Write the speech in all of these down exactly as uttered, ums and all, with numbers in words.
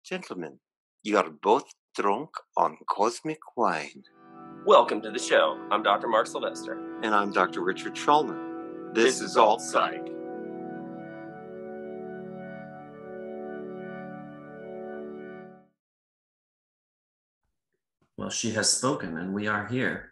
Gentlemen, you are both drunk on cosmic wine. Welcome to the show. I'm Doctor Mark Sylvester. And I'm Doctor Richard Schulman. This, this is Alt Psych. Well, she has spoken and we are here.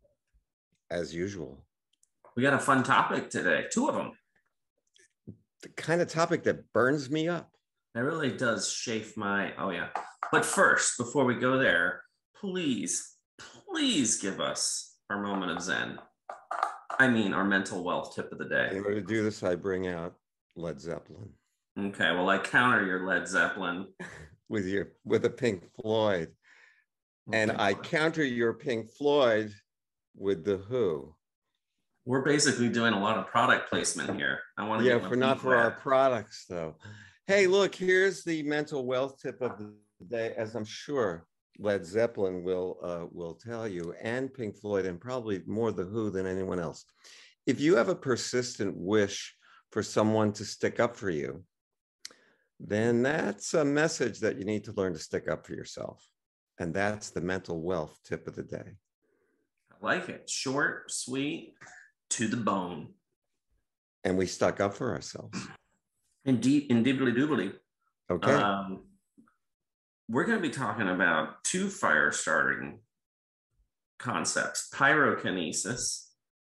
As usual. We got a fun topic today, two of them. The kind of topic that burns me up. It really does chafe my, oh yeah. But first, before we go there, please, please give us our moment of Zen. I mean, our mental wealth tip of the day. In order to do this, I bring out Led Zeppelin. Okay, well, I counter your Led Zeppelin. with your, with a Pink Floyd. Okay. And I counter your Pink Floyd with The Who. We're basically doing a lot of product placement here. I want to yeah, get for not for our products though. Hey, look, here's the mental wealth tip of the day, as I'm sure Led Zeppelin will uh, will tell you, and Pink Floyd, and probably more The Who than anyone else. If you have a persistent wish for someone to stick up for you, then that's a message that you need to learn to stick up for yourself. And that's the mental wealth tip of the day. I like it. Short, sweet, to the bone. And we stuck up for ourselves. Indeed, indubitably doobly. Okay. Um, we're going to be talking about two fire starting concepts: pyrokinesis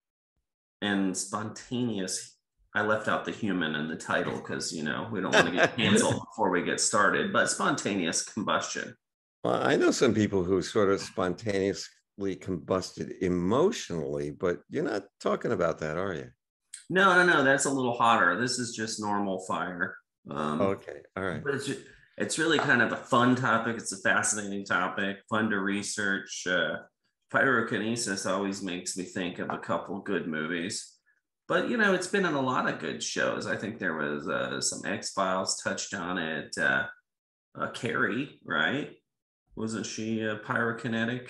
and spontaneous. I left out the human in the title because, you know, we don't want to get canceled before we get started, but spontaneous combustion. Well, I know some people who sort of spontaneously combusted emotionally, but you're not talking about that, are you? No, no, no. That's a little hotter. This is just normal fire. Um, okay, all right. But it's just, it's really kind of a fun topic. It's a fascinating topic, fun to research. Uh, pyrokinesis always makes me think of a couple good movies. But, you know, it's been in a lot of good shows. I think there was uh, some X-Files touched on it. Uh, uh, Carrie, right? Wasn't she uh, pyrokinetic?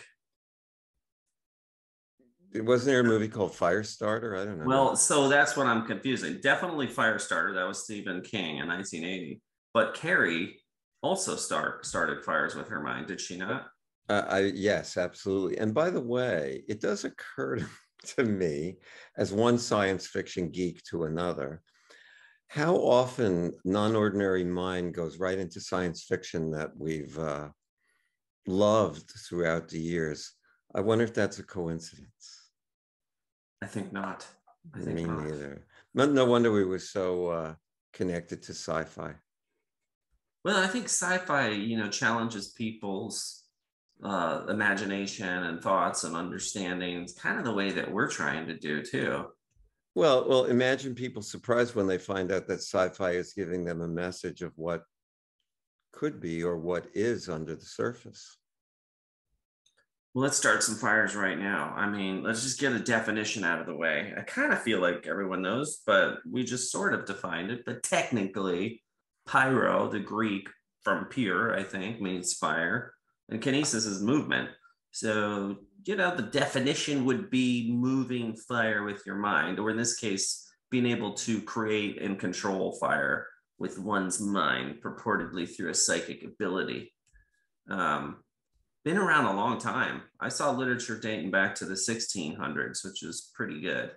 Wasn't there a movie called Firestarter? I don't know. Well, so that's what I'm confusing. Definitely Firestarter. That was Stephen King in nineteen eighty. But Carrie also start, started fires with her mind, did she not? Uh, I, yes, absolutely. And by the way, it does occur to me, as one science fiction geek to another, how often non-ordinary mind goes right into science fiction that we've uh, loved throughout the years. I wonder if that's a coincidence. I think not. I think Me not. neither. No, no wonder we were so uh, connected to sci-fi. Well, I think sci-fi, you know, challenges people's uh, imagination and thoughts and understandings, kind of the way that we're trying to do too. Well, well, imagine people surprised when they find out that sci-fi is giving them a message of what could be or what is under the surface. Well, let's start some fires right now. I mean, let's just get a definition out of the way. I kind of feel like everyone knows, but we just sort of defined it. But technically, pyro, the Greek from pyr, I think, means fire, and kinesis is movement. So, you know, the definition would be moving fire with your mind, or in this case, being able to create and control fire with one's mind, purportedly through a psychic ability. Um, Been around a long time. I saw literature dating back to the sixteen hundreds, which is pretty good.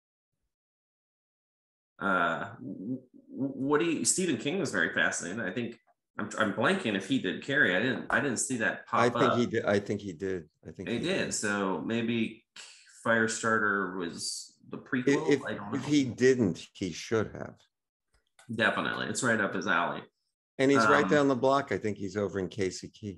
Uh, what do you? Stephen King was very fascinating. I think I'm, I'm blanking if he did Carrie. I didn't. I didn't see that pop I up. think he did. I think he did. I think he, he did. did. So maybe Firestarter was the prequel. If, I don't know. if he didn't, he should have. Definitely, it's right up his alley. And he's um, right down the block. I think he's over in Casey Key.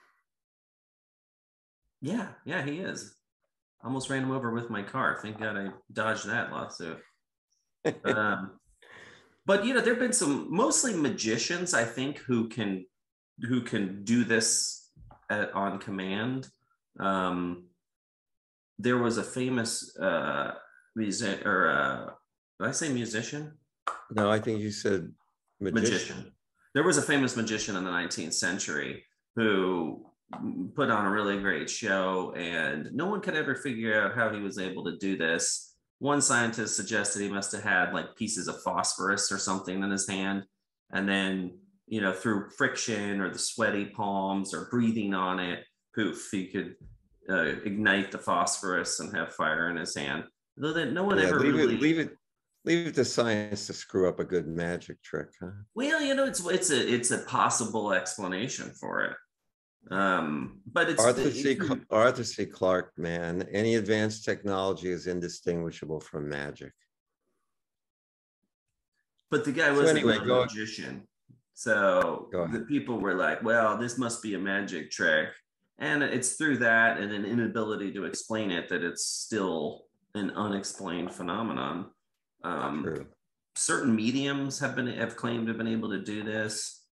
Yeah, yeah, he is. Almost ran him over with my car. Thank God I dodged that lawsuit. um, but you know, there've been some mostly magicians, I think, who can who can do this at, on command. Um, there was a famous uh, music or uh, did I say musician? No, I think you said magician. magician. There was a famous magician in the nineteenth century who put on a really great show, and no one could ever figure out how he was able to do this. One scientist suggested he must have had like pieces of phosphorus or something in his hand, and then you know, through friction or the sweaty palms or breathing on it, poof, he could uh, ignite the phosphorus and have fire in his hand. Though that no one Yeah, ever leave really it, leave it, leave it to science to screw up a good magic trick, huh? Well, you know, it's it's a it's a possible explanation for it. Um, but it's Arthur C. it, Arthur C. Clarke, man, any advanced technology is indistinguishable from magic. But the guy So wasn't anyway, a go- magician. So Go the ahead. people were like, well, this must be a magic trick. And it's through that and an inability to explain it that it's still an unexplained phenomenon. Um, True. certain mediums have been have claimed to have been able to do this.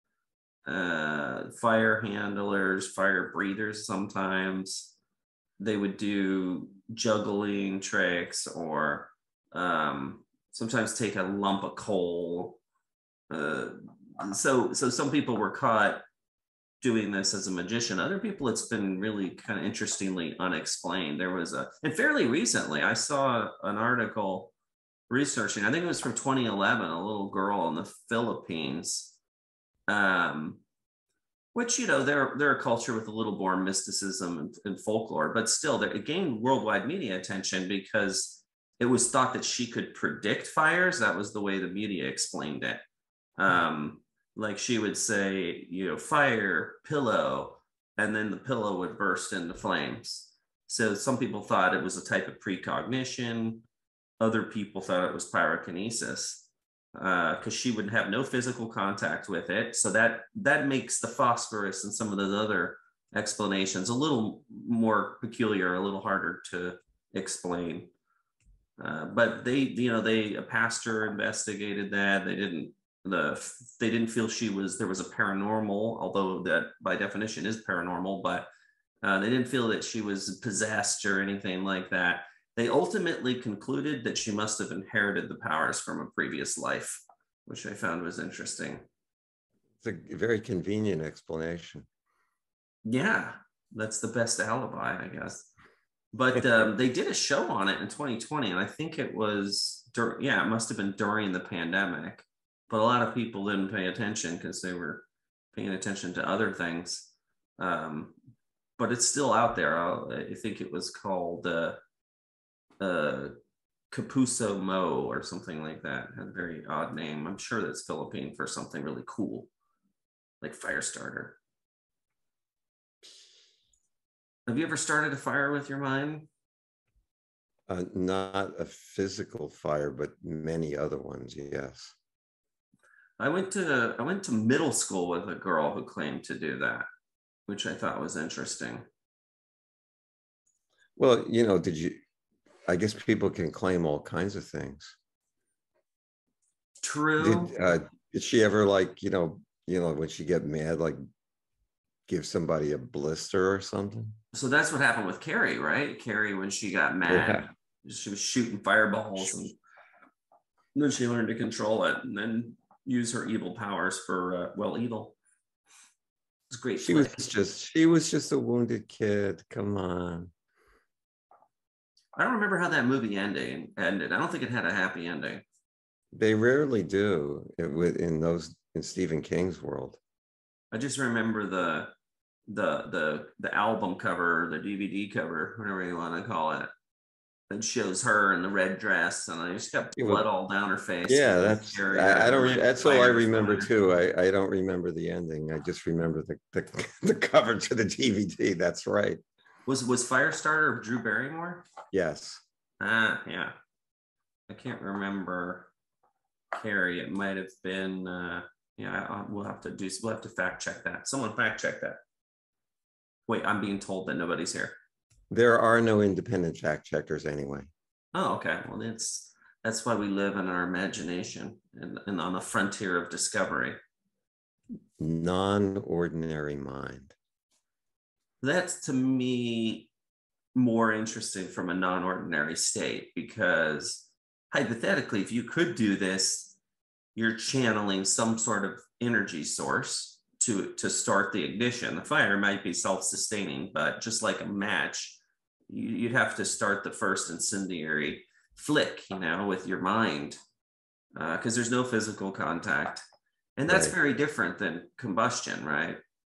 Uh, fire handlers, fire breathers, sometimes they would do juggling tricks, or um, sometimes take a lump of coal. Uh, so, so some people were caught doing this as a magician. Other people, it's been really kind of interestingly unexplained. There was a, and fairly recently, I saw an article researching, I think it was from twenty eleven, a little girl in the Philippines, um, which, you know, they're, they're a culture with a little more mysticism and, and folklore, but still it gained worldwide media attention because it was thought that she could predict fires. That was the way the media explained it. Um, like she would say, you know, fire, pillow, and then the pillow would burst into flames. So some people thought it was a type of precognition. Other people thought it was pyrokinesis, because uh, she would have no physical contact with it. So that that makes the phosphorus and some of those other explanations a little more peculiar, a little harder to explain. Uh, but they, you know, they a pastor investigated that. They didn't the they didn't feel she was there was a paranormal, although that by definition is paranormal. But uh, they didn't feel that she was possessed or anything like that. They ultimately concluded that she must have inherited the powers from a previous life, which I found was interesting. It's a very convenient explanation. Yeah, that's the best alibi, I guess. But um, they did a show on it in twenty twenty, and I think it was, dur- yeah, it must have been during the pandemic. But a lot of people didn't pay attention because they were paying attention to other things. Um, but it's still out there. I'll, I think it was called uh, uh, Kapuso Mo or something like that. It had a very odd name. I'm sure that's Philippine for something really cool, like fire starter. Have you ever started a fire with your mind? Uh, not a physical fire, but many other ones, yes. I went to I went to middle school with a girl who claimed to do that, which I thought was interesting. Well, you know, did you, I guess people can claim all kinds of things. True. Did, uh, did she ever, like, you know, you know, when she get mad, like give somebody a blister or something? So that's what happened with Carrie, right? Carrie, when she got mad, yeah. She was shooting fireballs, and then she learned to control it and then use her evil powers for, uh, well, evil. It's great. She flick. was just, she was just a wounded kid. Come on. I don't remember how that movie ended. ended. I don't think it had a happy ending. They rarely do it, in those, in Stephen King's world. I just remember the the the the album cover, the D V D cover, whatever you want to call it. It shows her in the red dress, and I just got blood all down her face. Yeah, that's I, I don't. Re- that's all I remember too. I, I don't remember the ending. I just remember the, the the cover to the D V D. That's right. Was was Firestarter Drew Barrymore? Yes. Ah, yeah. I can't remember Carrie. It might have been. Uh, yeah, I, we'll have to do. We'll have to fact check that. Someone fact check that. Wait, I'm being told that nobody's here. There are no independent fact checkers anyway. Oh, okay. Well, that's that's why we live in our imagination and, and on the frontier of discovery. Non-ordinary mind. That's, to me, more interesting from a non-ordinary state, because hypothetically, if you could do this, you're channeling some sort of energy source to, to start the ignition. The fire might be self-sustaining, but just like a match, you'd have to start the first incendiary flick, you know, with your mind, because uh, there's no physical contact. And that's Right. very different than combustion, right?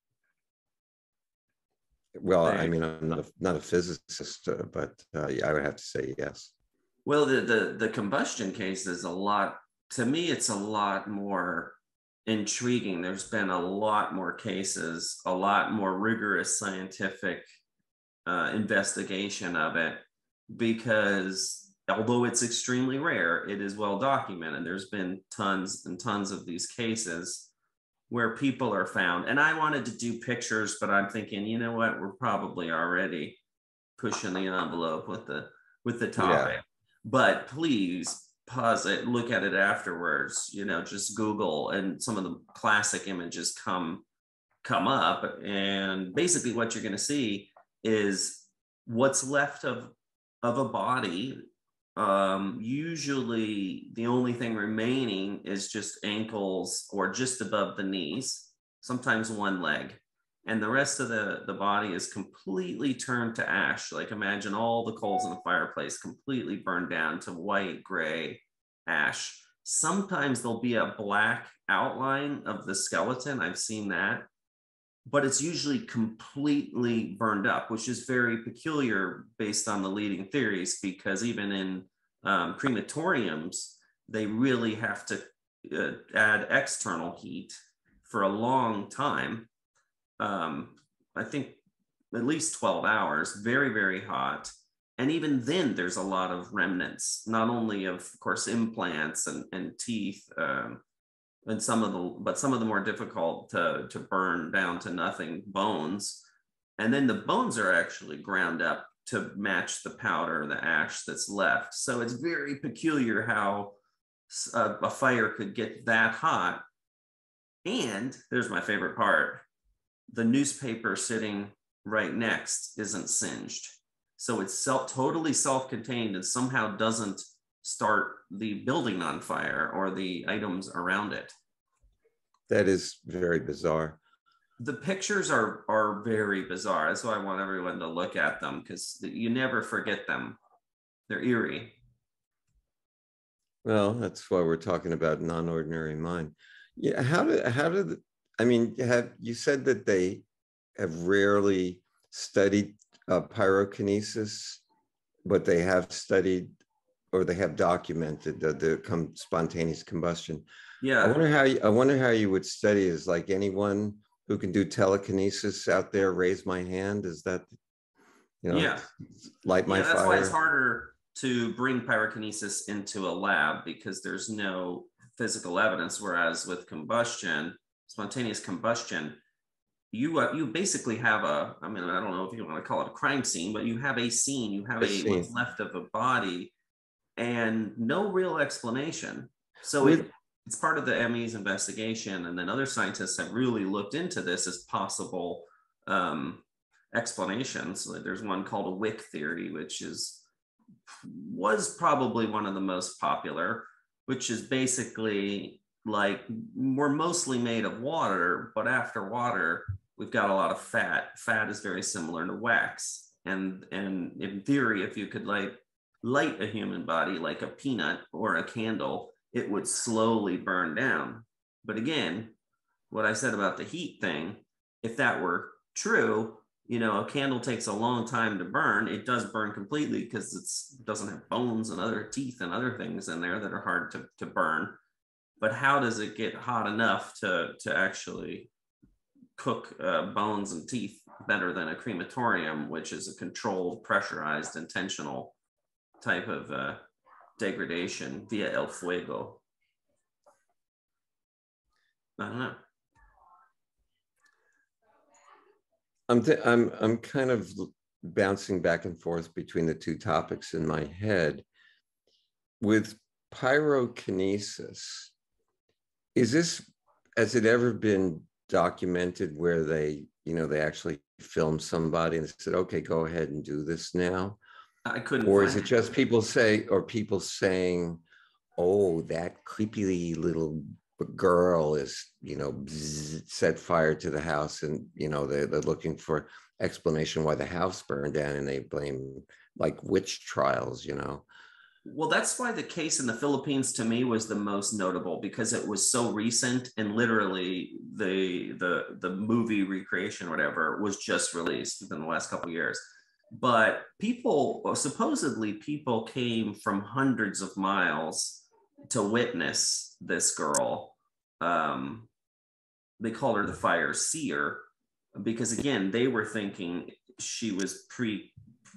Well, I They, mean, I'm not a, not a physicist, uh, but uh, yeah, I would have to say yes. well, the, the the combustion case is a lot, to me, it's a lot more intriguing. There's been a lot more cases, a lot more rigorous scientific uh, investigation of it, because although it's extremely rare, it is well documented. There's been tons and tons of these cases where people are found. And I wanted to do pictures, but I'm thinking, you know what, we're probably already pushing the envelope with the with the Yeah. topic. But please pause it, look at it afterwards, you know, just Google, and some of the classic images come come up. And basically what you're going to see is what's left of of a body. Um, usually the only thing remaining is just ankles or just above the knees, sometimes one leg. And the rest of the, the body is completely turned to ash. Like imagine all the coals in the fireplace completely burned down to white, gray ash. Sometimes there'll be a black outline of the skeleton. I've seen that, but it's usually completely burned up, which is very peculiar based on the leading theories, because even in um, crematoriums, they really have to uh, add external heat for a long time. Um, I think at least twelve hours, very, very hot. And even then, there's a lot of remnants, not only of, of course, implants and, and teeth, um, and some of the, but some of the more difficult to, to burn down to nothing bones. And then the bones are actually ground up to match the powder, the ash that's left. So it's very peculiar how a, a fire could get that hot. And there's my favorite part. The newspaper sitting right next isn't singed. So it's self, totally self-contained and somehow doesn't start the building on fire or the items around it. That is very bizarre. The pictures are are very bizarre. That's why I want everyone to look at them, because you never forget them. They're eerie. Well, that's why we're talking about non-ordinary mind. Yeah, how did how did I mean? Have you said that they have rarely studied uh, pyrokinesis, but they have studied or they have documented the, the com spontaneous combustion. Yeah. I wonder how you, I wonder how you would study. Is like anyone who can do telekinesis out there, raise my hand. Is that, you know, yeah. light my yeah, that's fire? why it's harder to bring pyrokinesis into a lab, because there's no physical evidence. Whereas with combustion, spontaneous combustion, you uh, you basically have a, I mean, I don't know if you want to call it a crime scene, but you have a scene, you have a, a what's left of a body, and no real explanation. So it, it's part of the M E's investigation, and then other scientists have really looked into this as possible um, explanations. Like there's one called a wick theory, which is was probably one of the most popular, which is basically like we're mostly made of water, but after water, we've got a lot of fat. Fat is very similar to wax. And, and in theory, if you could light, light a human body like a peanut or a candle, it would slowly burn down. But again, what I said about the heat thing, if that were true, you know, a candle takes a long time to burn. It does burn completely because it doesn't have bones and other teeth and other things in there that are hard to, to burn. But how does it get hot enough to, to actually cook uh, bones and teeth better than a crematorium, which is a controlled, pressurized, intentional type of uh, degradation via el fuego? I don't know. I'm I'm I'm kind of bouncing back and forth between the two topics in my head. With pyrokinesis, is this, has it ever been documented where they, you know, they actually filmed somebody and said, okay, go ahead and do this now? I couldn't. Or is it just people say, or people saying, oh, that creepy little girl is, you know, bzz, set fire to the house, and, you know, they're, they're looking for explanation why the house burned down, and they blame like witch trials, you know? Well, that's why the case in the Philippines to me was the most notable, because it was so recent, and literally the the the movie recreation, whatever, was just released within the last couple of years. But people, well, supposedly people came from hundreds of miles to witness this girl. Um, they called her the fire seer because, again, they were thinking she was pre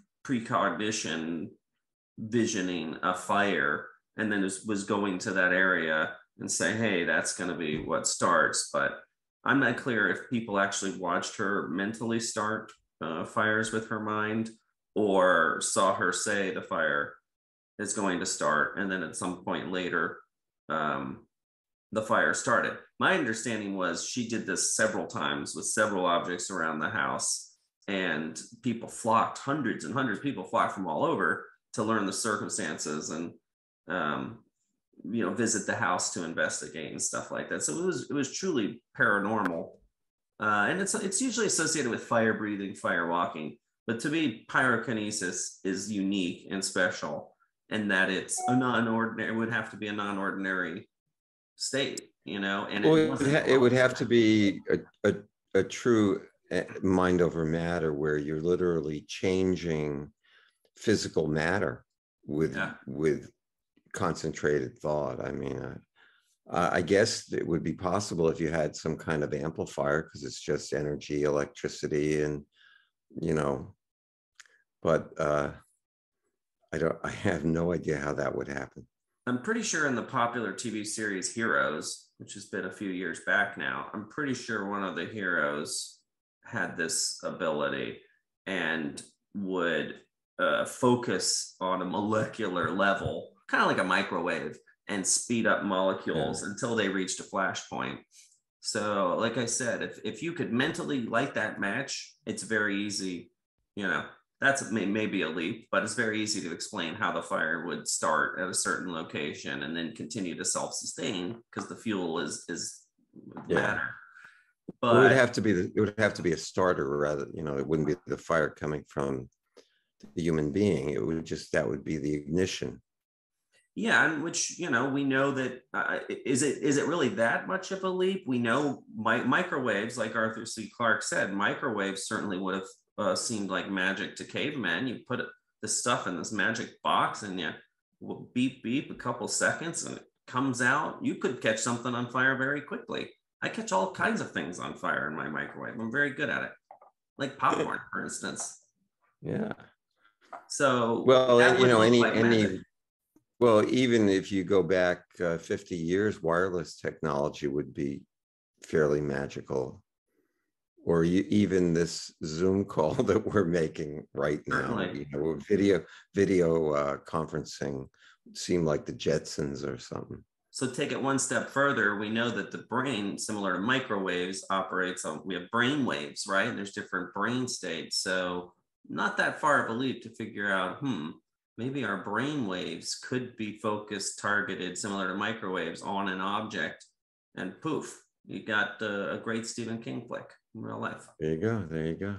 precognition visioning a fire, and then was, was going to that area and say, hey, that's going to be what starts. But I'm not clear if people actually watched her mentally start uh, fires with her mind, or saw her say the fire is going to start, and then at some point later um, the fire started. My understanding was she did this several times with several objects around the house, and people flocked, hundreds and hundreds of people flocked from all over to learn the circumstances and um, you know, visit the house to investigate and stuff like that. So it was it was truly paranormal, uh, and it's it's usually associated with fire breathing, fire walking. But to me, pyrokinesis is unique and special, and that it's a non-ordinary. It would have to be a non-ordinary state, you know. And Well, it it, wasn't. ha- it would have to be a, a, a true uh, mind over matter, where you're literally changing physical matter with Yeah. with concentrated thought. I mean, uh, I guess it would be possible if you had some kind of amplifier, because it's just energy, electricity, and you know. But uh, I don't. I have no idea how that would happen. I'm pretty sure in the popular T V series Heroes, which has been a few years back now, I'm pretty sure one of the heroes had this ability and would uh, focus on a molecular level, kind of like a microwave, and speed up molecules yeah. until they reached a flashpoint. So, like I said, if, if you could mentally light that match, it's very easy, you know. That's may, maybe a leap, but it's very easy to explain how the fire would start at a certain location and then continue to self-sustain because the fuel is is yeah. matter. But it would have to be the, it would have to be a starter, rather, you know, it wouldn't be the fire coming from the human being. It would just, that would be the ignition. Yeah, and which, you know, we know that uh, is it is it really that much of a leap? We know mi- microwaves, like Arthur C. Clarke said, microwaves certainly would have uh, seemed like magic to cavemen. You put the stuff in this magic box and you will beep beep a couple seconds and it comes out. You could catch something on fire very quickly. I catch all kinds of things on fire in my microwave. I'm very good at it, like popcorn, for instance. Yeah. So well, and, you know, any like any. Magic. Well, even if you go back uh, fifty years, wireless technology would be fairly magical. Or you, even this Zoom call that we're making right now, you know, video video uh, conferencing seemed like the Jetsons or something. So take it one step further, we know that the brain, similar to microwaves, operates on, we have brain waves, right? And there's different brain states. So not that far of a leap to figure out, hmm, maybe our brain waves could be focused, targeted, similar to microwaves, on an object, and poof, you got uh, a great Stephen King flick in real life. There you go. There you go.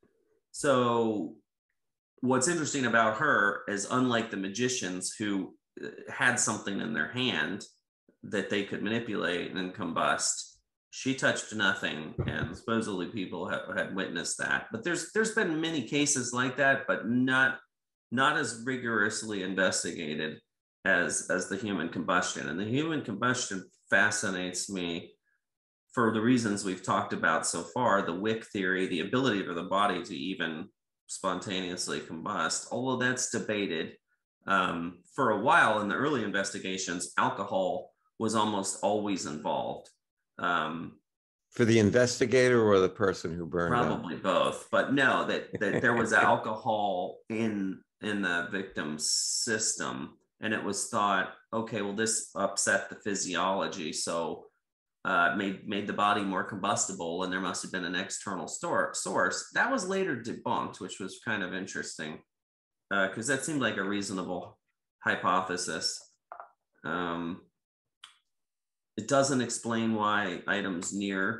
So what's interesting about her is, unlike the magicians who had something in their hand that they could manipulate and combust, she touched nothing, and supposedly people have, had witnessed that. But there's there's been many cases like that, but not not as rigorously investigated as as the human combustion. And the human combustion fascinates me for the reasons we've talked about so far: the wick theory, the ability for the body to even spontaneously combust, although that's debated. Um, for a while in the early investigations, alcohol was almost always involved. Um, for the investigator or the person who burned probably up? Both, but no, that, that there was alcohol in in the victim's system, and it was thought, okay, well, this upset the physiology, so uh, made made the body more combustible, and there must have been an external store, source. That was later debunked, which was kind of interesting, because uh, that seemed like a reasonable hypothesis. Um, it doesn't explain why items near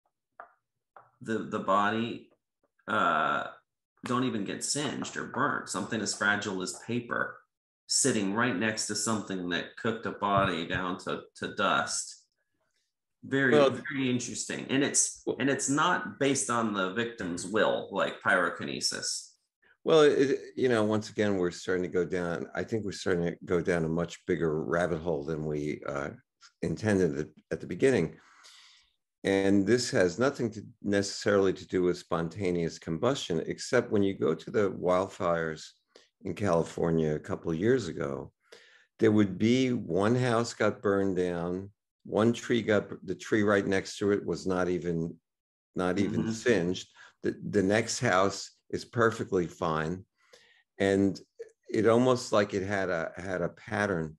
the the body uh, don't even get singed or burnt. Something as fragile as paper sitting right next to something that cooked a body down to, to dust. Very, Well, very interesting. And it's and it's not based on the victim's will, like pyrokinesis. well, it, you know, once again, we're starting to go down. I think we're starting to go down a much bigger rabbit hole than we uh, intended at, at the beginning. And this has nothing to necessarily to do with spontaneous combustion, except when you go to the wildfires in California a couple of years ago, there would be one house got burned down, one tree got, the tree right next to it was not even, not even Mm-hmm. singed. The, the next house is perfectly fine. And it almost like it had a, had a pattern.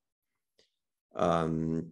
Um,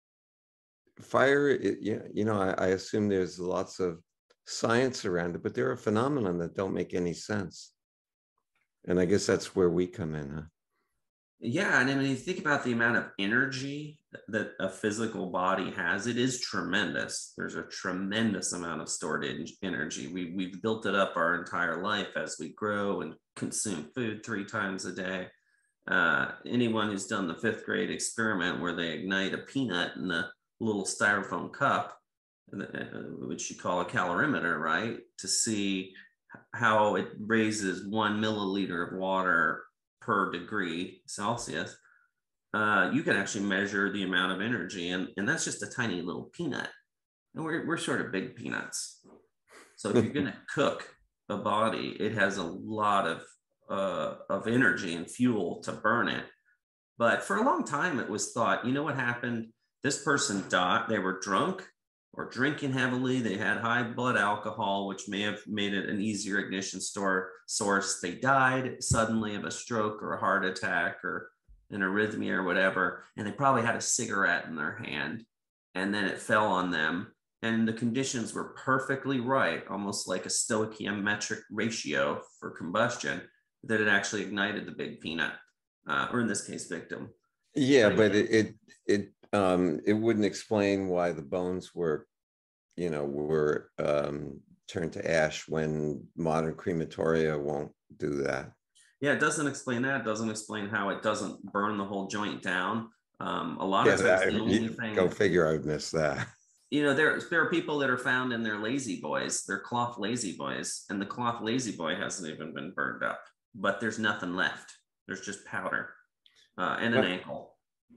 fire, it, you know, I, I assume there's lots of science around it, but there are phenomena that don't make any sense. And I guess that's where we come in, huh? Yeah, and I mean, you think about the amount of energy that a physical body has, it is tremendous. There's a tremendous amount of stored en- energy. We, we've built it up our entire life as we grow and consume food three times a day. Uh, anyone who's done the fifth grade experiment where they ignite a peanut in a little styrofoam cup, which you call a calorimeter, right? To see how it raises one milliliter of water per degree Celsius, uh, you can actually measure the amount of energy. And, and that's just a tiny little peanut. And we're, we're sort of big peanuts. So if you're going to cook a body, it has a lot of, uh, of energy and fuel to burn it. But for a long time, it was thought, you know what happened? This person died, they were drunk or drinking heavily. They had high blood alcohol, which may have made it an easier ignition store source. They died suddenly of a stroke or a heart attack or an arrhythmia or whatever. And they probably had a cigarette in their hand. And then it fell on them. And the conditions were perfectly right, almost like a stoichiometric ratio for combustion, that it actually ignited the big peanut, uh, or in this case, victim. Yeah, But but it, it, it, um, it wouldn't explain why the bones were, you know, were um, turned to ash when modern crematoria won't do that. Yeah, it doesn't explain that. It doesn't explain how it doesn't burn the whole joint down. Um, a lot Yeah, of times, that, the only thing, go figure, I would miss that. you know, there there are people that are found in their lazy boys, their cloth lazy boys, and the cloth lazy boy hasn't even been burned up, but there's nothing left. There's just powder uh, and an But ankle.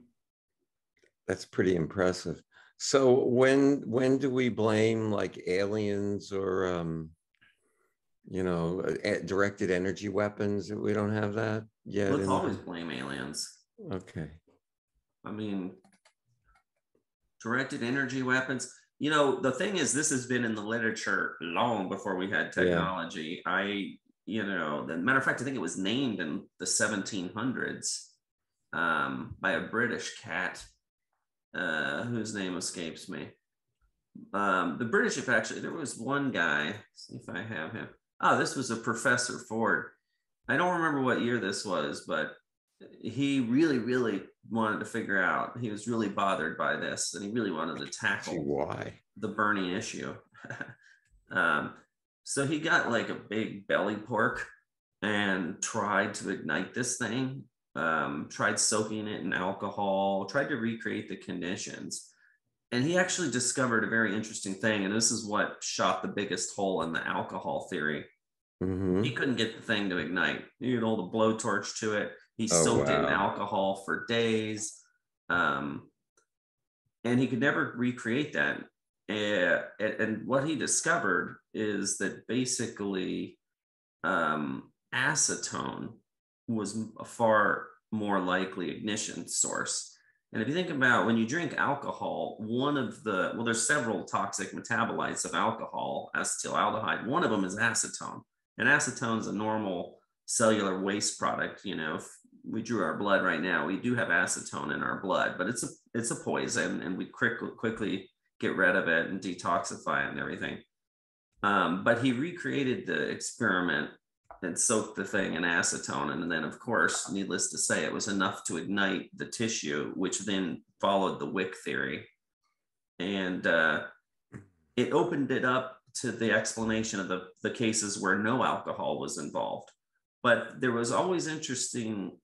that's pretty impressive. So when when do we blame like aliens or um, you know, uh, directed energy weapons? We don't have that yet. Let's In always the... blame aliens. Okay. I mean, directed energy weapons. You know, the thing is, this has been in the literature long before we had technology. Yeah. I, you know, the matter of fact, I think it was named in the seventeen hundreds um, by a British cat uh, whose name escapes me. Um, the British, if actually, there was one guy, see if I have him. Oh, this was a Professor Ford. I don't remember what year this was, but he really, really wanted to figure out, he was really bothered by this, and he really wanted to tackle why the burning issue. um, so he got like a big belly pork and tried to ignite this thing, um, tried soaking it in alcohol, tried to recreate the conditions. And he actually discovered a very interesting thing. And this is what shot the biggest hole in the alcohol theory. Mm-hmm. He couldn't get the thing to ignite. He could hold a blowtorch to it. He oh, soaked wow. it in alcohol for days. Um, and he could never recreate that. Uh, and, and what he discovered is that basically um, acetone was a far more likely ignition source. And if you think about when you drink alcohol, one of the, well, there's several toxic metabolites of alcohol, acetaldehyde. One of them is acetone. And acetone is a normal cellular waste product. You know, if we drew our blood right now, we do have acetone in our blood, but it's a, it's a poison, and we quick, quickly get rid of it and detoxify it and everything. Um, but he recreated the experiment and soaked the thing in acetone. And then, of course, needless to say, it was enough to ignite the tissue, which then followed the wick theory. And uh, it opened it up to the explanation of the, the cases where no alcohol was involved. But there was always interesting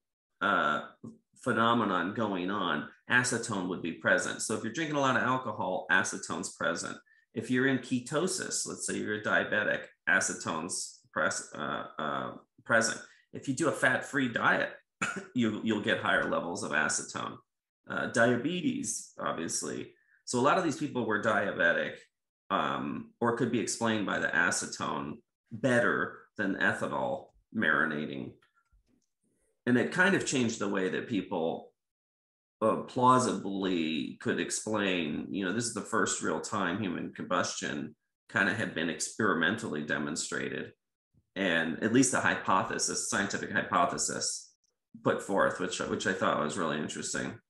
uh, phenomenon going on, acetone would be present. So if you're drinking a lot of alcohol, acetone's present. If you're in ketosis, let's say you're a diabetic, acetone's pres- uh, uh, present. If you do a fat-free diet, you, you'll get higher levels of acetone. Uh, diabetes, obviously. So a lot of these people were diabetic, um, or could be explained by the acetone better than ethanol marinating. And it kind of changed the way that people uh, plausibly could explain, you know, this is the first real time human combustion kind of had been experimentally demonstrated. And at least a hypothesis, scientific hypothesis put forth, which, which I thought was really interesting. Of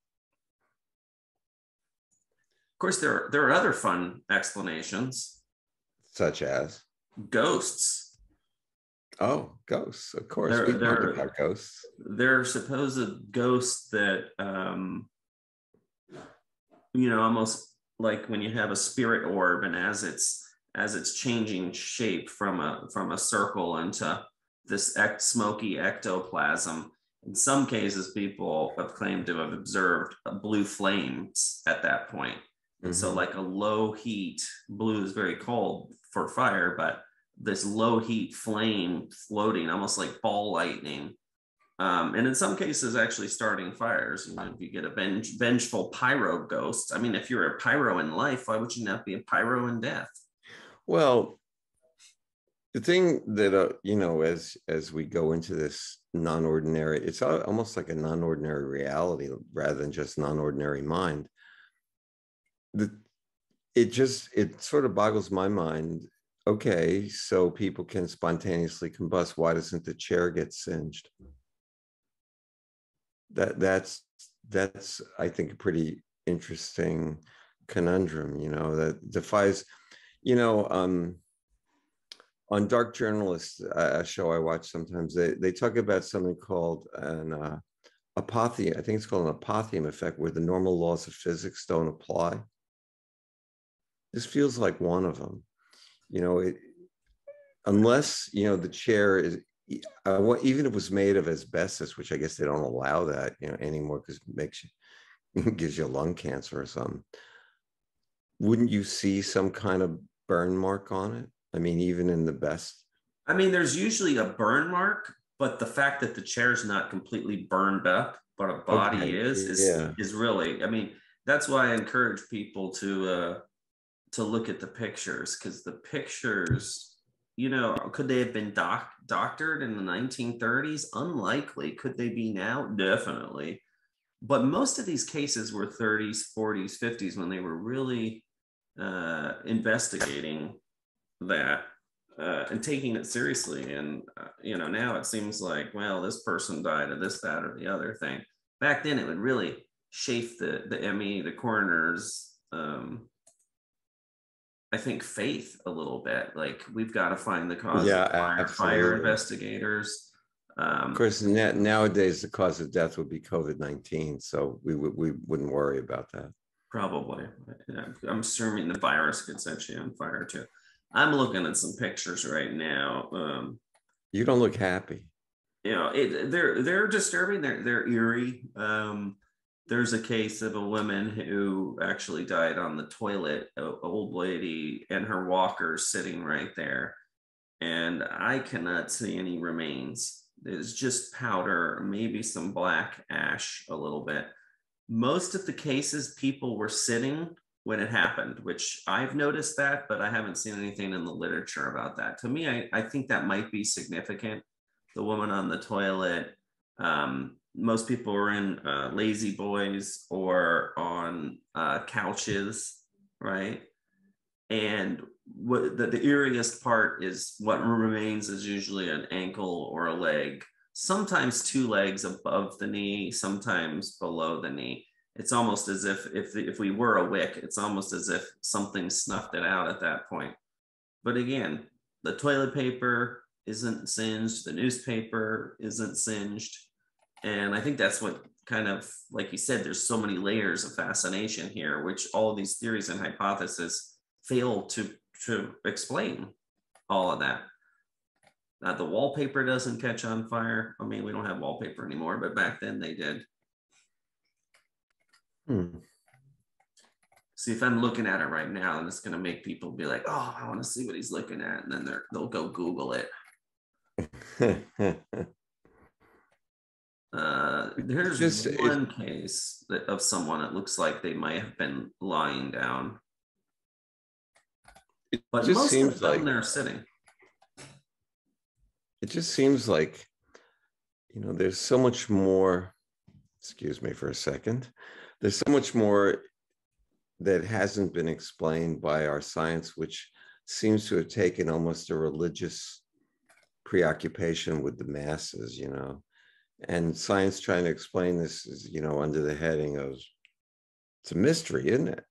course, there, there are other fun explanations. Such as? Ghosts. Oh, ghosts, of course. They're, We've they're, talked about ghosts. They're supposed ghosts that, um, you know, almost like when you have a spirit orb, and as it's as it's changing shape from a from a circle into this ect, smoky ectoplasm. In some cases, people have claimed to have observed blue flames at that point. And mm-hmm. so like a low heat, blue is very cold for fire, but this low heat flame floating, almost like ball lightning. Um, and in some cases, actually starting fires. You know, if you get a venge, vengeful pyro ghost, I mean, if you're a pyro in life, why would you not be a pyro in death? Well, the thing that, uh, you know, as as we go into this non-ordinary, it's almost like a non-ordinary reality rather than just non-ordinary mind. The, it just, it sort of boggles my mind. Okay, so people can spontaneously combust. Why doesn't the chair get singed? That that's that's I think a pretty interesting conundrum. You know, that defies. You know, um, on Dark Journalist, a show I watch sometimes, they they talk about something called an uh, apotheosis. I think it's called an apotheosis effect, where the normal laws of physics don't apply. This feels like one of them. You know, it, unless, you know, the chair is, uh, what, even if it was made of asbestos, which I guess they don't allow that, you know, anymore because it makes you, gives you lung cancer or something. Wouldn't you see some kind of burn mark on it? I mean, even in the best. I mean, there's usually a burn mark, but the fact that the chair is not completely burned up, but a body okay. is, is, yeah. is really, I mean, that's why I encourage people to, uh, to look at the pictures, because the pictures, you know, could they have been doc doctored in the nineteen thirties? Unlikely. Could they be now? Definitely. But most of these cases were thirties, forties, fifties when they were really uh, investigating that uh, and taking it seriously. And, uh, you know, now it seems like, well, this person died of this, that, or the other thing. Back then, it would really chafe the, the M E, the coroner's, um, I think, faith a little bit. Like, we've got to find the cause yeah, of fire, fire investigators. Um, of course, na nowadays the cause of death would be COVID nineteen, so we would we wouldn't worry about that. Probably. I'm assuming the virus could set you on fire too. I'm looking at some pictures right now. Um, you don't look happy. You know, it, they're they're disturbing. They're they're eerie. Um, There's a case of a woman who actually died on the toilet, an old lady and her walker sitting right there. And I cannot see any remains. There's just powder, maybe some black ash a little bit. Most of the cases, people were sitting when it happened, which I've noticed that, but I haven't seen anything in the literature about that. To me, I, I think that might be significant. The woman on the toilet, um, most people are in uh, lazy boys or on uh, couches, right? And what the, the eeriest part is what remains is usually an ankle or a leg, sometimes two legs above the knee, sometimes below the knee. It's almost as if if, if we were a wick, it's almost as if something snuffed it out at that point. But again, the toilet paper isn't singed, the newspaper isn't singed. And I think that's what kind of, like you said, there's so many layers of fascination here, which all of these theories and hypotheses fail to, to explain all of that. Uh, the wallpaper doesn't catch on fire. I mean, we don't have wallpaper anymore, but back then they did. Hmm. See, if I'm looking at it right now, and it's going to make people be like, oh, I want to see what he's looking at. And then they're, they'll go Google it. uh, there's just one it, case that, of someone that looks like they might have been lying down. It but just most seems of them like they're sitting. It just seems like, you know, there's so much more, excuse me for a second, there's so much more that hasn't been explained by our science, which seems to have taken almost a religious preoccupation with the masses, you know, and science trying to explain this is, you know, under the heading of, it's a mystery, isn't it?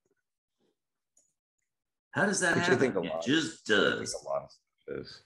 How does that which happen? I think a lot, it just does. I think a lot of stuff is.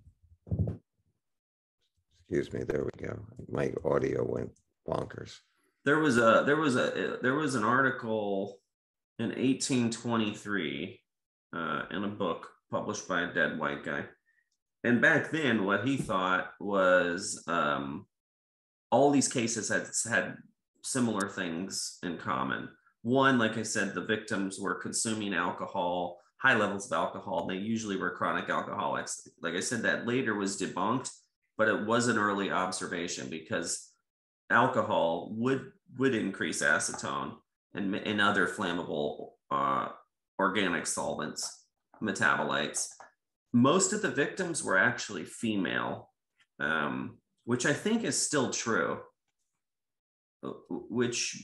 Excuse me, there we go. My audio went bonkers. There was a there was a there was an article in eighteen twenty-three uh, in a book published by a dead white guy. And back then, what he thought was um, all these cases had had similar things in common. One, like I said, the victims were consuming alcohol, high levels of alcohol. They usually were chronic alcoholics. Like I said, that later was debunked, but it was an early observation because alcohol would would increase acetone and, and other flammable uh, organic solvents, metabolites. Most of the victims were actually female, um, which I think is still true, which,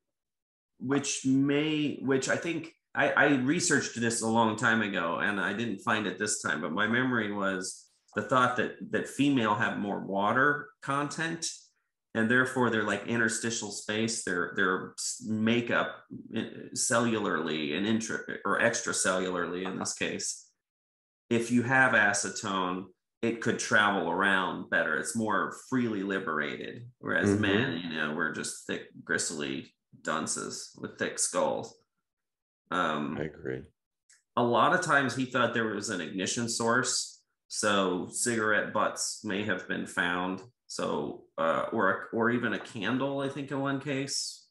which may, which I think, I, I researched this a long time ago and I didn't find it this time, but my memory was the thought that, that female have more water content and therefore they're like interstitial space, their, their makeup cellularly and intra or extracellularly in this case. If you have acetone, it could travel around better. It's more freely liberated. Whereas mm-hmm. men, you know, we're just thick, gristly dunces with thick skulls. Um, I agree. A lot of times he thought there was an ignition source. So cigarette butts may have been found. So, uh, or, or even a candle, I think in one case.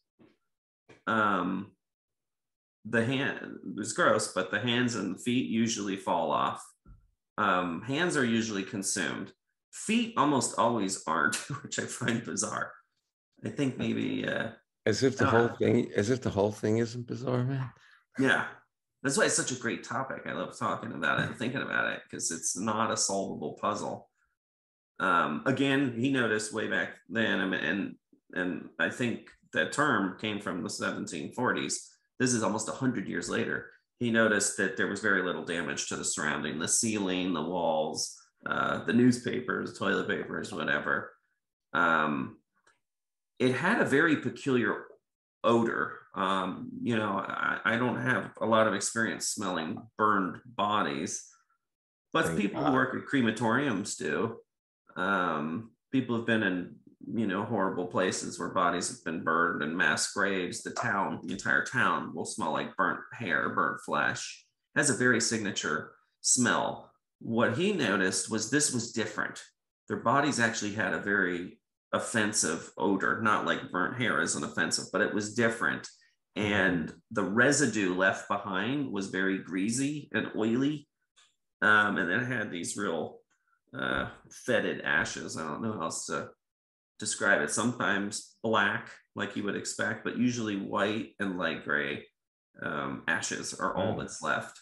Um, the hand, it was gross, but the hands and feet usually fall off. Um, hands are usually consumed. Feet almost always aren't, which I find bizarre. I think maybe uh, as if the uh, whole thing, as if the whole thing isn't bizarre, man. Yeah, that's why it's such a great topic. I love talking about it and thinking about it because it's not a solvable puzzle. Um, again, he noticed way back then, and and I think that term came from the seventeen forties. This is almost one hundred years later. He noticed that there was very little damage to the surrounding, the ceiling, the walls, uh, the newspapers, toilet papers, whatever. Um, it had a very peculiar odor. Um, you know, I, I don't have a lot of experience smelling burned bodies, but Thank people God. who work at crematoriums do. Um, people have been in, you know, horrible places where bodies have been burned and mass graves. The town, the entire town will smell like burnt hair, burnt flesh. It has a very signature smell. What he noticed was this was different. Their bodies actually had a very offensive odor, not like burnt hair isn't offensive, but it was different. And the residue left behind was very greasy and oily. Um, and it had these real uh, fetid ashes. I don't know how else to describe it. Sometimes black, like you would expect, but usually white and light gray um, ashes are all mm. that's left.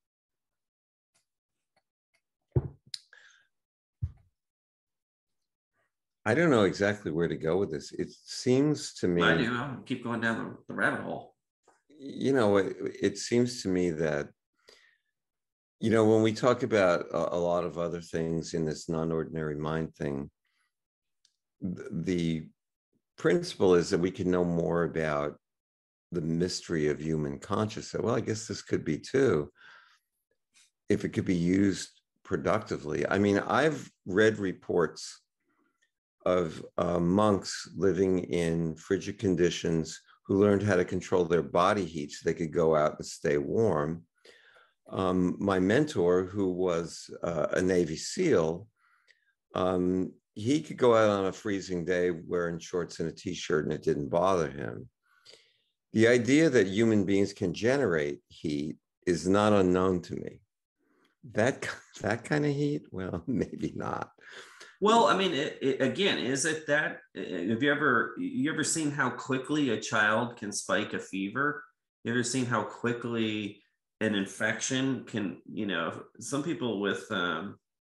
I don't know exactly where to go with this. It seems to me. I do. I'll keep going down the, the rabbit hole. You know, it, it seems to me that, you know, when we talk about a, a lot of other things in this non-ordinary mind thing, th- the principle is that we can know more about the mystery of human consciousness. Well, I guess this could be too, if it could be used productively. I mean, I've read reports of uh, monks living in frigid conditions who learned how to control their body heat so they could go out and stay warm. Um, my mentor, who was uh, a Navy SEAL, Um, he could go out on a freezing day wearing shorts and a t-shirt and it didn't bother him. The idea that human beings can generate heat is not unknown to me. That that kind of heat, well, maybe not. Well, I mean, it, it, again, is it that? Have you ever you ever seen how quickly a child can spike a fever? You ever seen how quickly an infection can, you know, some people with um,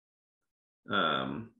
um,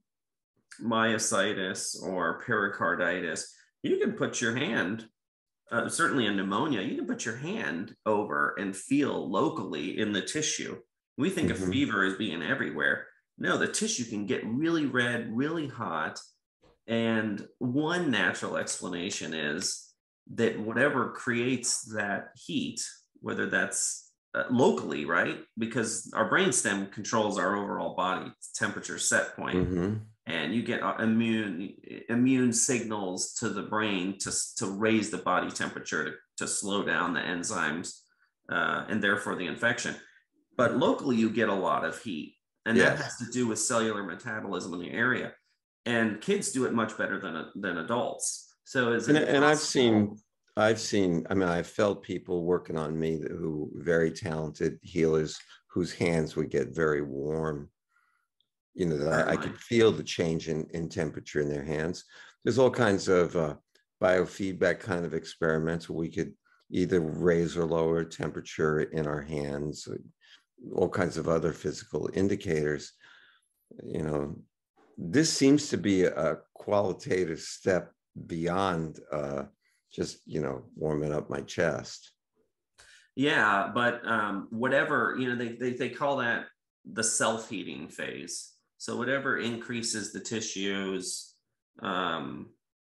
myositis or pericarditis, you can put your hand, uh, certainly a pneumonia, you can put your hand over and feel locally in the tissue. We think mm-hmm. of fever as being everywhere. No, the tissue can get really red, really hot. And one natural explanation is that whatever creates that heat, whether that's uh, locally, right? Because our brainstem controls our overall body temperature set point. Mm-hmm. And you get immune immune signals to the brain to, to raise the body temperature to, to slow down the enzymes uh, and therefore the infection. But locally, you get a lot of heat. And yes. that has to do with cellular metabolism in the area. And kids do it much better than, than adults. So is it and, and I've seen, I've seen, I mean, I've felt people working on me who very talented healers whose hands would get very warm. You know, that I, I could feel the change in, in temperature in their hands. There's all kinds of uh, biofeedback kind of experiments where we could either raise or lower temperature in our hands, all kinds of other physical indicators. You know, this seems to be a qualitative step beyond uh, just, you know, warming up my chest. Yeah, but um, whatever, you know, they, they, they call that the self-heating phase. So whatever increases the tissue's um,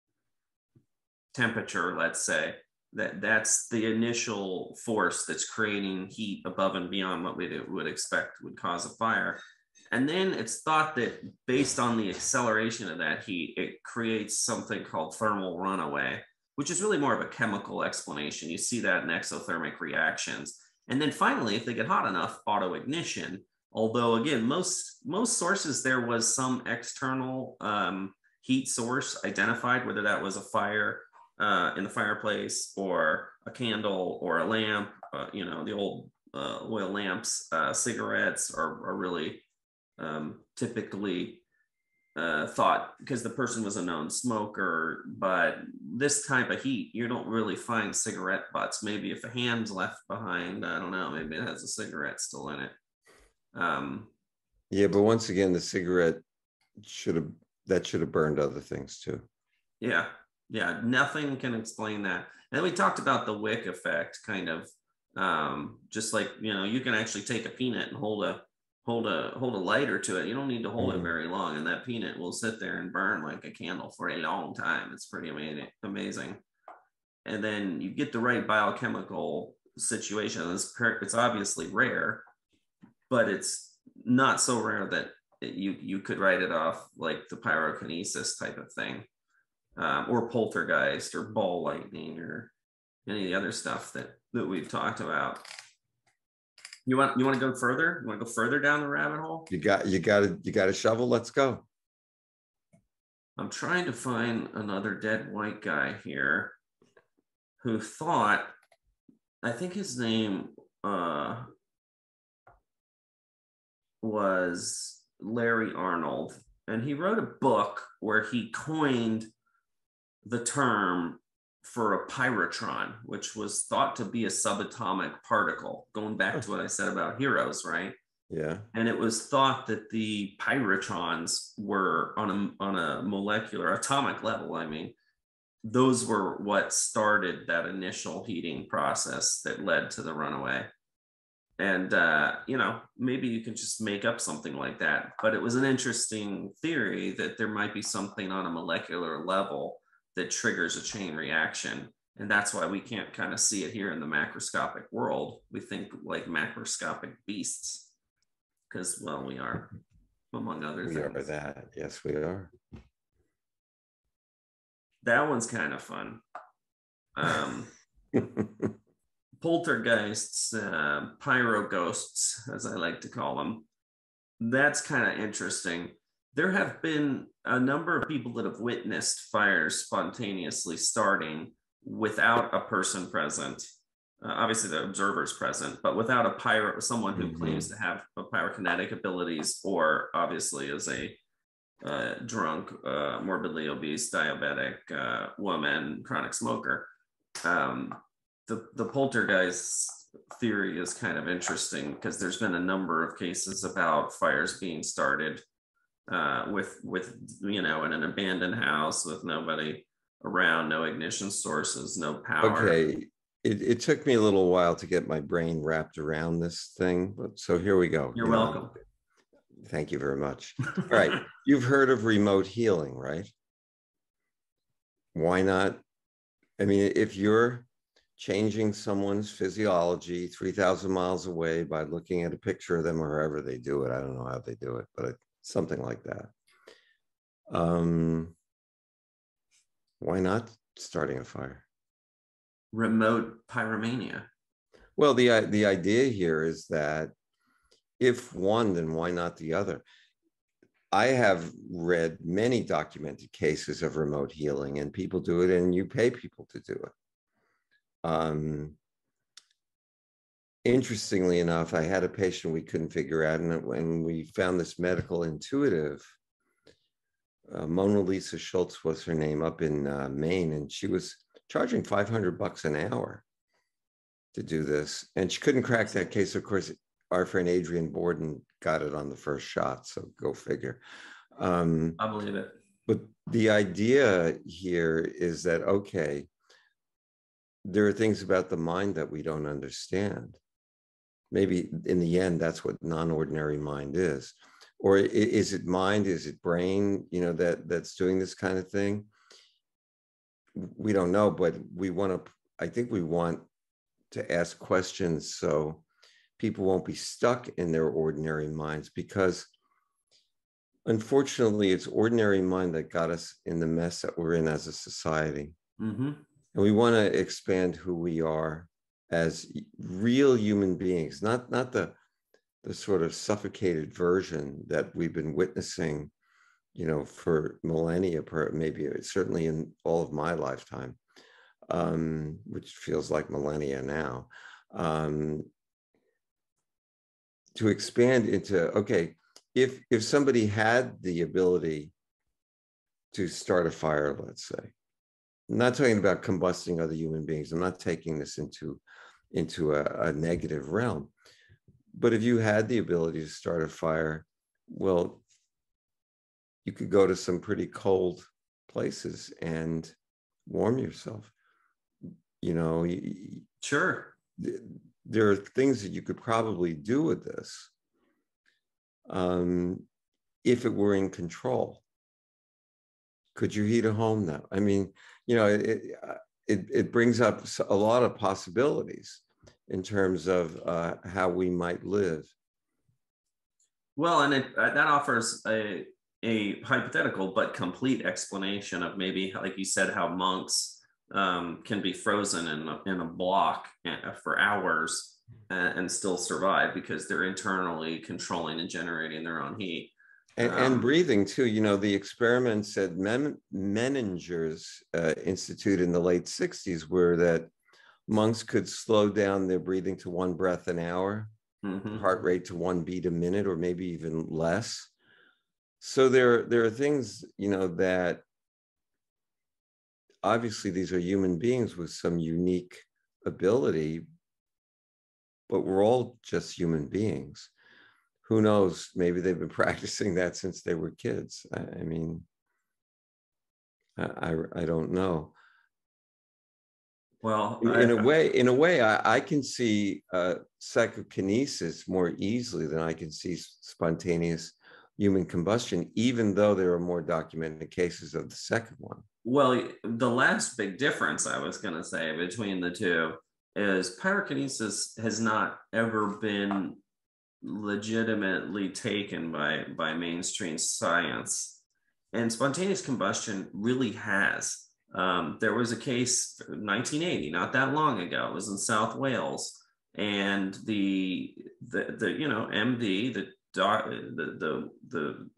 temperature, let's say, that that's the initial force that's creating heat above and beyond what we would expect would cause a fire. And then it's thought that based on the acceleration of that heat, it creates something called thermal runaway, which is really more of a chemical explanation. You see that in exothermic reactions. And then finally, if they get hot enough, autoignition. Although, again, most, most sources, there was some external um, heat source identified, whether that was a fire uh, in the fireplace or a candle or a lamp. Uh, you know, the old uh, oil lamps, uh, cigarettes are, are really um, typically uh, thought because the person was a known smoker. But this type of heat, you don't really find cigarette butts. Maybe if a hand's left behind, I don't know, maybe it has a cigarette still in it. Um, yeah, but once again, the cigarette should have that should have burned other things too. Yeah, yeah, nothing can explain that. And we talked about the wick effect, kind of, um, just like, you know, you can actually take a peanut and hold a hold a hold a lighter to it. You don't need to hold mm-hmm. it very long, and that peanut will sit there and burn like a candle for a long time. It's pretty amazing. Amazing. And then you get the right biochemical situation. It's, it's obviously rare, but it's not so rare that it, you you could write it off like the pyrokinesis type of thing, um, or poltergeist or ball lightning or any of the other stuff that that we've talked about. You want you want to go further? You want to go further down the rabbit hole? You got you got a you got a shovel. Let's go. I'm trying to find another dead white guy here who thought, I think his name uh, was Larry Arnold, and he wrote a book where he coined the term for a pyrotron, which was thought to be a subatomic particle, going back to what I said about heroes, right? Yeah. And it was thought that the pyrotrons were on a, on a molecular atomic level, I mean, those were what started that initial heating process that led to the runaway. And, uh, you know, maybe you can just make up something like that. But it was an interesting theory that there might be something on a molecular level that triggers a chain reaction. And that's why we can't kind of see it here in the macroscopic world. We think like macroscopic beasts because, well, we are, among other we things. We are that. Yes, we are. That one's kind of fun. Um, poltergeists, uh, pyro ghosts, as I like to call them. That's kind of interesting. there have been a number of people that have witnessed fires spontaneously starting without a person present. Uh, obviously, the observers present, but without a pyro, someone who Mm-hmm. claims to have a pyrokinetic abilities, or obviously as a uh, drunk, uh, morbidly obese, diabetic uh, woman, chronic smoker. Um, the the poltergeist theory is kind of interesting because there's been a number of cases about fires being started uh, with with you know in an abandoned house with nobody around, no ignition sources, no power. Okay, it, it took me a little while to get my brain wrapped around this thing, but so here we go. You're you know. welcome. Thank you very much. All right, you've heard of remote healing, right? Why not? I mean, if you're changing someone's physiology three thousand miles away by looking at a picture of them or however they do it, I don't know how they do it, but it, something like that. Um, why not starting a fire? Remote pyromania. Well, the, the idea here is that if one, then why not the other? I have read many documented cases of remote healing, and people do it, and you pay people to do it. Um, interestingly enough, I had a patient we couldn't figure out, and when we found this medical intuitive, uh, Mona Lisa Schultz was her name, up in uh, Maine, and she was charging five hundred bucks an hour to do this, and she couldn't crack that case. Of course, our friend Adrian Borden got it on the first shot, so go figure. Um, I believe it. But the idea here is that, okay, there are things about the mind that we don't understand. Maybe in the end, that's what non-ordinary mind is. Or is it mind, is it brain, you know, that that's doing this kind of thing? We don't know, but we want to, I think we want to ask questions so people won't be stuck in their ordinary minds, because unfortunately it's ordinary mind that got us in the mess that we're in as a society. Mm-hmm. And we want to expand who we are as real human beings, not, not the, the sort of suffocated version that we've been witnessing, you know, for millennia, maybe certainly in all of my lifetime, um, which feels like millennia now. Um, to expand into, okay, if if somebody had the ability to start a fire, let's say, I'm not talking about combusting other human beings. I'm not taking this into, into a, a negative realm. But if you had the ability to start a fire, well, you could go to some pretty cold places and warm yourself. You know, sure. There are things that you could probably do with this um, if it were in control. Could you heat a home now? I mean, you know, it, it, it brings up a lot of possibilities in terms of uh, how we might live. Well, and it, uh, that offers a, a hypothetical but complete explanation of maybe, like you said, how monks um, can be frozen in a, in a block for hours and, and still survive because they're internally controlling and generating their own heat. And, um, and breathing too. You know, the experiments at Men, Menninger's uh, Institute in the late sixties were that monks could slow down their breathing to one breath an hour, mm-hmm. heart rate to one beat a minute, or maybe even less. So there, there are things, you know, that obviously these are human beings with some unique ability, but we're all just human beings. Who knows? Maybe they've been practicing that since they were kids. I, I mean, I, I, I don't know. Well, in, I, in a way, in a way, I, I can see uh, psychokinesis more easily than I can see spontaneous human combustion, even though there are more documented cases of the second one. Well, the last big difference I was going to say between the two is pyrokinesis has not ever been legitimately taken by, by mainstream science. And spontaneous combustion really has. Um, there was a case in nineteen eighty, not that long ago. It was in South Wales, and the the, the you know M D, the the the the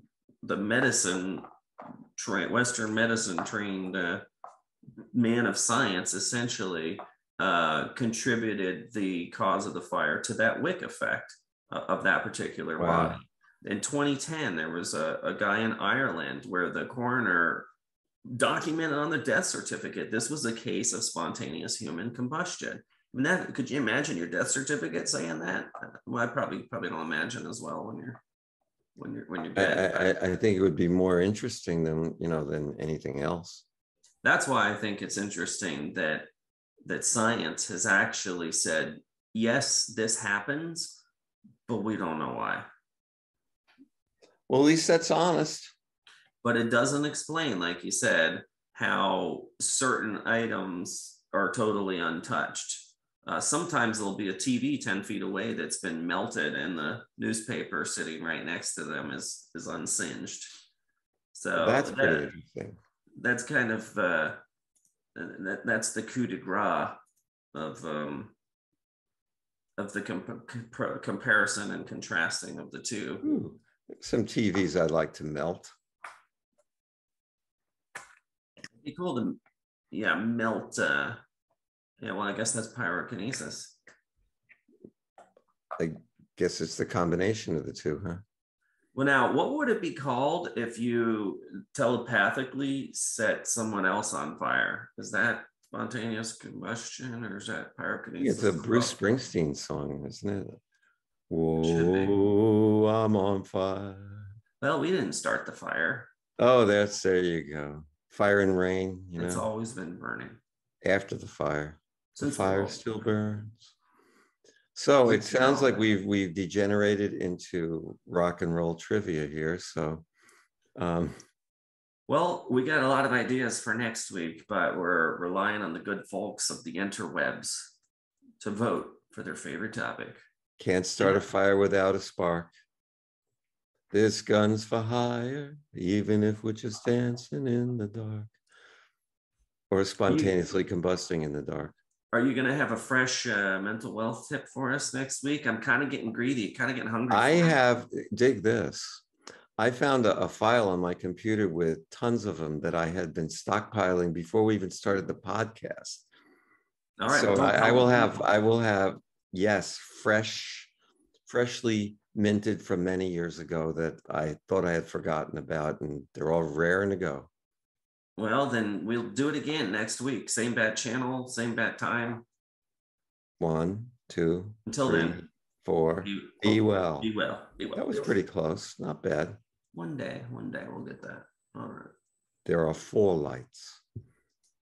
the medicine train, Western medicine trained uh, man of science essentially uh, contributed the cause of the fire to that wick effect uh, of that particular Wow. body. In twenty ten, there was a, a guy in Ireland where the coroner documented on the death certificate, this was a case of spontaneous human combustion. I mean, that, could you imagine your death certificate saying that? Well, I probably probably don't imagine as well when you're when you're when you're dead. I, I, I think it would be more interesting than, you know, than anything else. That's why I think it's interesting that that science has actually said, yes, this happens, but we don't know why. Well, at least that's honest. But it doesn't explain, like you said, how certain items are totally untouched. Uh, sometimes there'll be a T V ten feet away that's been melted and the newspaper sitting right next to them is, is unsinged. So That's that, pretty interesting. That's kind of, uh, that, that's the coup de grace of, um, of the comp- comp- comparison and contrasting of the two. Ooh, some T Vs I'd like to melt. It'd be cool to, yeah, melt, uh, yeah, well, I guess that's pyrokinesis. I guess it's the combination of the two, huh? Well, now, what would it be called if you telepathically set someone else on fire? Is that spontaneous combustion or is that pyrokinesis? It's a Bruce Springsteen song, isn't it? Should be. Whoa, I'm on fire. Well, we didn't start the fire. Oh, that's, there you go. Fire and rain, you It's know, always been burning. after the fire. The Since the fire world. still burns. So it Since sounds the like world. we've we've degenerated into rock and roll trivia here. So um, Well, we got a lot of ideas for next week, but we're relying on the good folks of the interwebs to vote for their favorite topic. can't start a Yeah. fire without a spark. This gun's for hire, even if we're just dancing in the dark. Or spontaneously combusting in the dark. Are you going to have a fresh uh, mental wealth tip for us next week? I'm kind of getting greedy, kind of getting hungry. I for it. have, dig this. I found a, a file on my computer with tons of them that I had been stockpiling before we even started the podcast. All right. So well, don't I, I tell will me. have, I will have, yes, fresh, freshly minted from many years ago that I thought I had forgotten about, and they're all raring to go. Well, then we'll do it again next week. Same bad channel, same bad time. One, two, Until three, then, four. be, Be oh, well. Be well. Be well. That was be well. pretty close. Not bad. One day, one day we'll get that. All right. There are four lights.